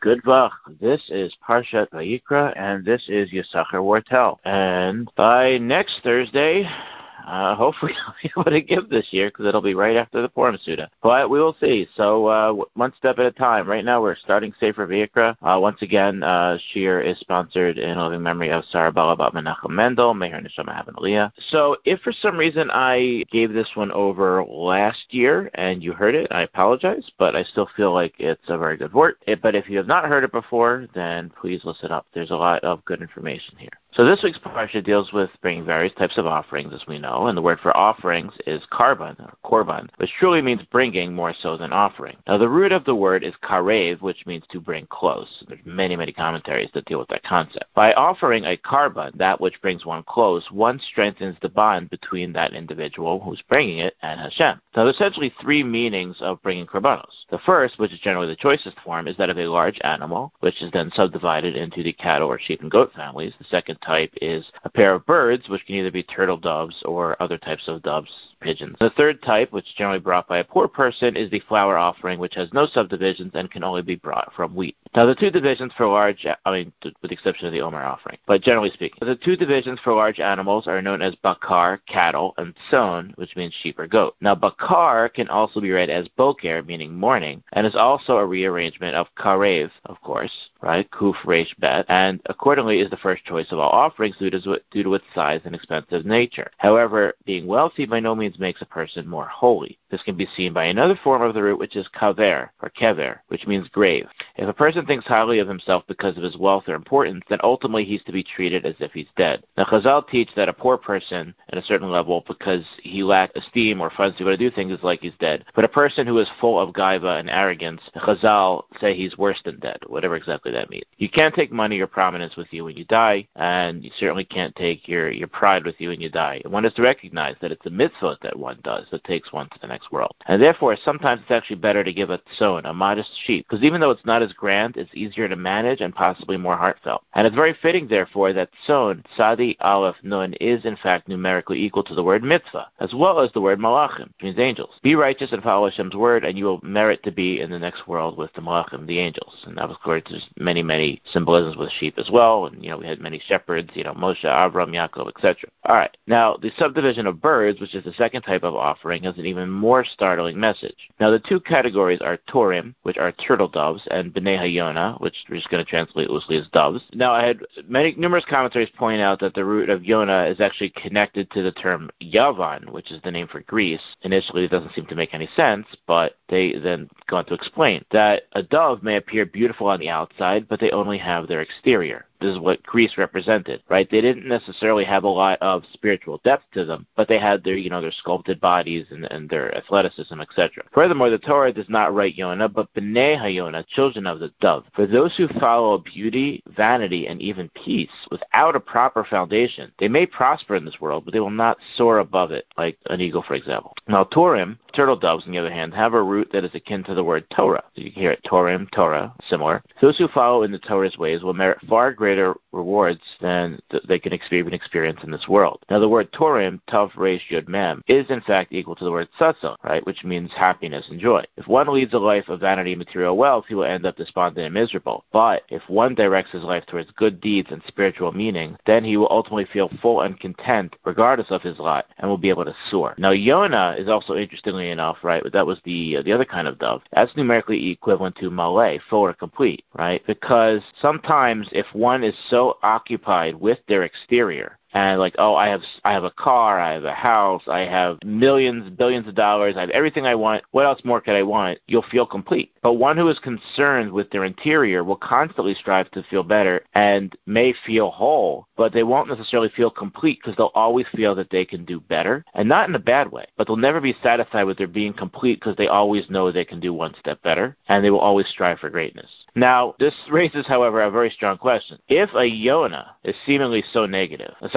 Good Vach. This is Parshat Vayikra, and this is Yisachar Wartel. And by next Thursday, hopefully I'll be able to give this year, because it'll be right after the Purim Suda. But we will see. So one step at a time. Right now we're starting Sefer Vayikra. Once again, Shir is sponsored in loving memory of Sarah Balabat Menachem Mendel. May her neshama have an aliyah. So if for some reason I gave this one over last year and you heard it, I apologize, but I still feel like it's a very good word. But if you have not heard it before, then please listen up. There's a lot of good information here. So this week's parsha deals with bringing various types of offerings, as we know, and the word for offerings is karban, or korban, which truly means bringing more so than offering. Now the root of the word is karev, which means to bring close. There's many, many commentaries that deal with that concept. By offering a karban, that which brings one close, one strengthens the bond between that individual who's bringing it and Hashem. Now there's essentially three meanings of bringing korbanos. The first, which is generally the choicest form, is that of a large animal, which is then subdivided into the cattle or sheep and goat families. The second type is a pair of birds, which can either be turtle doves or other types of doves, pigeons. The third type, which is generally brought by a poor person, is the flour offering, which has no subdivisions and can only be brought from wheat. Now the two divisions for large, with the exception of the Omer offering, but generally speaking, the two divisions for large animals are known as bakar, cattle, and tson, which means sheep or goat. Now bakar can also be read as boker, meaning morning, and is also a rearrangement of karev, of course, right, kuf resh bet, and accordingly is the first choice of all offerings due to its size and expensive nature. However, being wealthy by no means makes a person more holy. This can be seen by another form of the root, which is kaver, or kever, which means grave. If a person thinks highly of himself because of his wealth or importance, then ultimately he's to be treated as if he's dead. Now Chazal teach that a poor person at a certain level, because he lacks esteem or funds to be able to do things, is like he's dead. But a person who is full of gaiva and arrogance, Chazal say he's worse than dead, whatever exactly that means. You can't take money or prominence with you when you die, and you certainly can't take your pride with you when you die. And one is to recognize that it's a mitzvah that one does that takes one to the next world. And therefore, sometimes it's actually better to give a tzon, a modest sheep, because even though it's not as grand, it's easier to manage and possibly more heartfelt. And it's very fitting, therefore, that tzon, tzadi aleph nun, is in fact numerically equal to the word mitzvah, as well as the word malachim, which means angels. Be righteous and follow Hashem's word, and you will merit to be in the next world with the malachim, the angels. And of course, there's many, many symbolisms with sheep as well. And, we had many shepherds, Moshe, Avram, Yaakov, etc. All right. Now, the subdivision of birds, which is the second type of offering, has an even more startling message. Now, the two categories are Torim, which are turtle doves, and Bnei Hayona, which we're just going to translate loosely as doves. Now, I had numerous commentaries point out that the root of Yonah is actually connected to the term Yavan, which is the name for Greece. Initially, it doesn't seem to make any sense, but they then go on to explain that a dove may appear beautiful on the outside, but they only have their exterior. This is what Greece represented, right? They didn't necessarily have a lot of spiritual depth to them, but they had their, their sculpted bodies and their athleticism, etc. Furthermore, the Torah does not write Yonah, but Bnei Hayona, children of the dove. For those who follow beauty, vanity, and even peace without a proper foundation, they may prosper in this world, but they will not soar above it, like an eagle, for example. Now, Torim, turtle doves, on the other hand, have a root that is akin to the word Torah. You can hear it, Torim, Torah, similar. Those who follow in the Torah's ways will merit far greater rewards than they can experience in this world. Now, the word Torim, Tav Resh Yud Mem, is in fact equal to the word Tzatzon, right, which means happiness and joy. If one leads a life of vanity and material wealth, he will end up despondent and miserable. But if one directs his life towards good deeds and spiritual meaning, then he will ultimately feel full and content regardless of his lot and will be able to soar. Now, Yonah is also, interestingly enough, right, that was the other kind of dove. That's numerically equivalent to malay, full or complete, right? Because sometimes if one is so occupied with their exterior, and like, oh, I have a car, I have a house, I have millions, billions of dollars, I have everything I want. What else more could I want? You'll feel complete. But one who is concerned with their interior will constantly strive to feel better and may feel whole, but they won't necessarily feel complete because they'll always feel that they can do better, and not in a bad way. But they'll never be satisfied with their being complete because they always know they can do one step better, and they will always strive for greatness. Now, this raises, however, a very strong question. If a Yonah is seemingly so negative, aside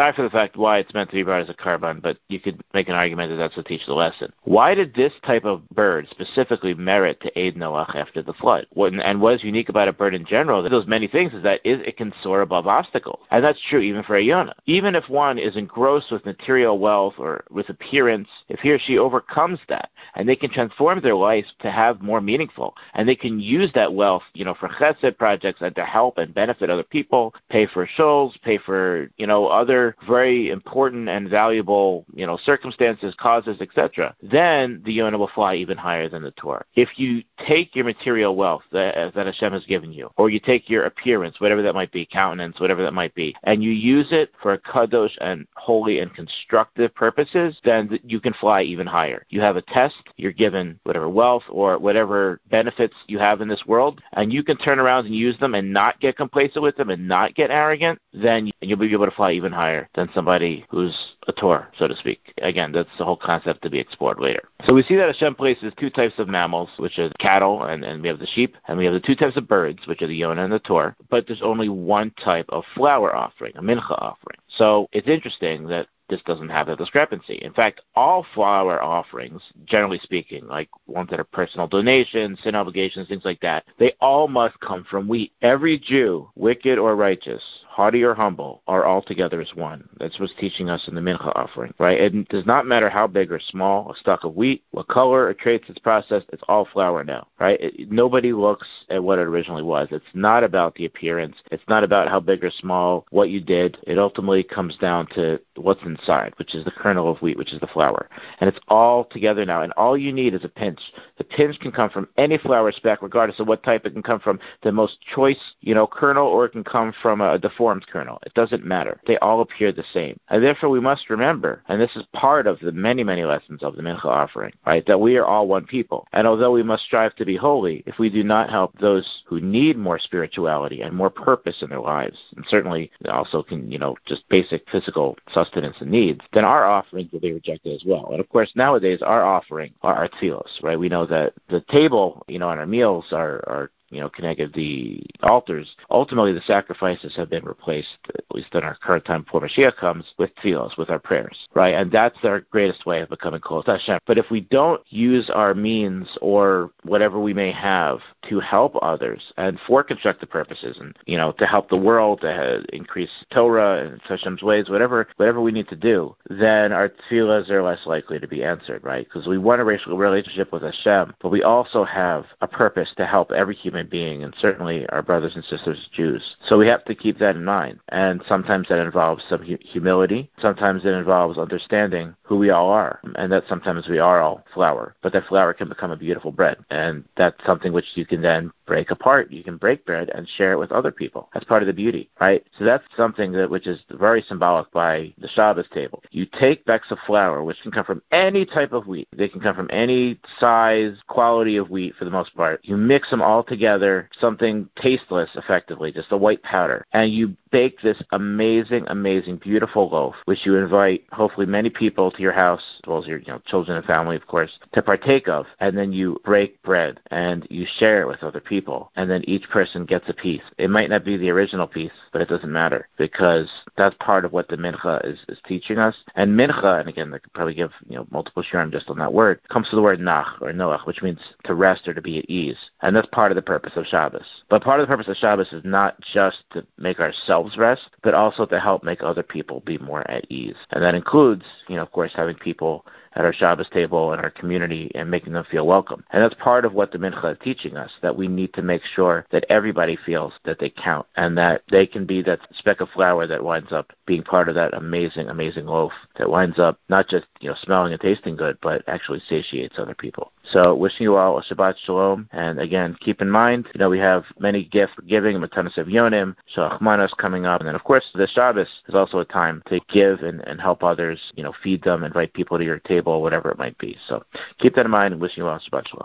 aside from the fact why it's meant to be brought as a carbon, but you could make an argument that that's to teach the lesson. Why did this type of bird specifically merit to aid Noach after the flood? And what is unique about a bird in general, that does many things, is that it can soar above obstacles. And that's true even for a Yonah. Even if one is engrossed with material wealth or with appearance, if he or she overcomes that, and they can transform their life to have more meaningful, and they can use that wealth, for chesed projects and to help and benefit other people, pay for shuls, pay for, other very important and valuable, circumstances, causes, etc., then the Yonah will fly even higher than the Torah. If you take your material wealth that Hashem has given you, or you take your appearance, whatever that might be, countenance, whatever that might be, and you use it for kadosh and holy and constructive purposes, then you can fly even higher. You have a test, you're given whatever wealth or whatever benefits you have in this world, and you can turn around and use them and not get complacent with them and not get arrogant, then you'll be able to fly even higher than somebody who's a Torah, so to speak. Again, that's the whole concept to be explored later. So we see that Hashem places two types of mammals, which are cattle, and we have the sheep, and we have the two types of birds, which are the Yonah and the Torah, but there's only one type of flower offering, a mincha offering. So it's interesting that this doesn't have that discrepancy. In fact, all flower offerings, generally speaking, like ones that are personal donations, sin obligations, things like that, they all must come from wheat. Every Jew, wicked or righteous, haughty or humble, are all together as one. That's what's teaching us in the mincha offering, right? It does not matter how big or small a stalk of wheat, what color or traits it's processed, it's all flour now, right? Nobody looks at what it originally was. It's not about the appearance. It's not about how big or small, what you did. It ultimately comes down to what's inside, which is the kernel of wheat, which is the flour. And it's all together now, and all you need is a pinch. The pinch can come from any flour speck, regardless of what type. It can come from the most choice, kernel, or it can come from a deformed kernel. It doesn't matter. They all appear the same. And therefore we must remember, and this is part of the many, many lessons of the mincha offering, right, that we are all one people. And although we must strive to be holy, if we do not help those who need more spirituality and more purpose in their lives, and certainly also can, just basic physical sustenance and needs, then our offerings will be rejected as well. And of course, nowadays, our offering are our tefillos, right? We know that the table, on our meals are connected the altars. Ultimately, the sacrifices have been replaced, at least in our current time before Mashiach comes, with tefillos, with our prayers, right? And that's our greatest way of becoming close to Hashem. But if we don't use our means or whatever we may have to help others and for constructive purposes, and to help the world, to increase Torah and Hashem's ways, whatever we need to do, then our tefillos are less likely to be answered, right? Because we want a relationship with Hashem, but we also have a purpose to help every human being, and certainly our brothers and sisters Jews. So we have to keep that in mind. And sometimes that involves some humility. Sometimes it involves understanding who we all are, and that sometimes we are all flour. But that flour can become a beautiful bread, and that's something which you can then break apart. You can break bread and share it with other people. That's part of the beauty, right? So that's something which is very symbolic by the Shabbos table. You take becks of flour, which can come from any type of wheat. They can come from any size, quality of wheat for the most part. You mix them all together, something tasteless, effectively, just a white powder, and you bake this amazing, amazing, beautiful loaf, which you invite hopefully many people to your house, as well as your children and family, of course, to partake of. And then you break bread and you share it with other people, and then each person gets a piece. It might not be the original piece, but it doesn't matter, because that's part of what the mincha is teaching us. And mincha, and again, I could probably give multiple shurim just on that word, comes from the word nach or noach, which means to rest or to be at ease. And that's part of the purpose of Shabbos. But part of the purpose of Shabbos is not just to make ourselves rest, but also to help make other people be more at ease. And that includes, of course, having people at our Shabbos table in our community and making them feel welcome. And that's part of what the mincha is teaching us, that we need to make sure that everybody feels that they count and that they can be that speck of flour that winds up being part of that amazing, amazing loaf that winds up not just, smelling and tasting good, but actually satiates other people. So wishing you all a Shabbat Shalom. And again, keep in mind, we have many gifts for giving, Matanos Evyonim, Shalach Manos coming up. And then, of course, the Shabbos is also a time to give and help others, feed them, invite people to your table, whatever it might be. So keep that in mind, and wishing you all Shabbat Shalom.